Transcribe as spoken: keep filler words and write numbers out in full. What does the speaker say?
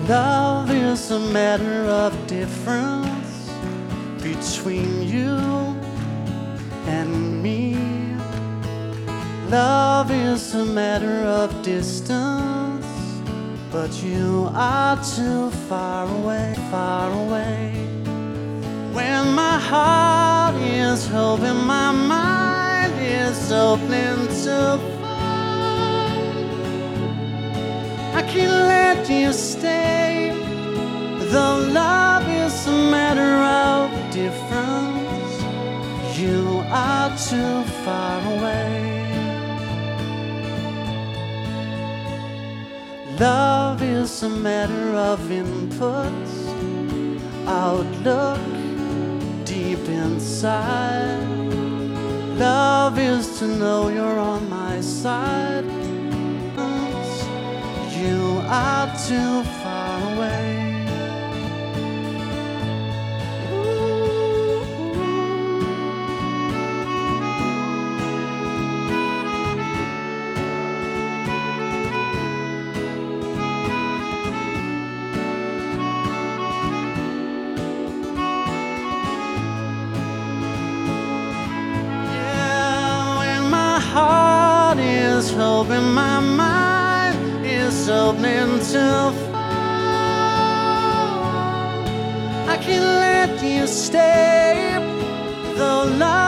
Love is a matter of difference between you and me. Love is a matter of distance, but you are too far away, far away. When my heart is hoping, my mind is open to find, I can't let you stay. Though love is a matter of difference, you are too far away. Love is a matter of inputs, outlook, deep inside. Love is to know you're on my side. You are too far away. Heart is hoping, my mind is opening to find, I can't let you stay. Though love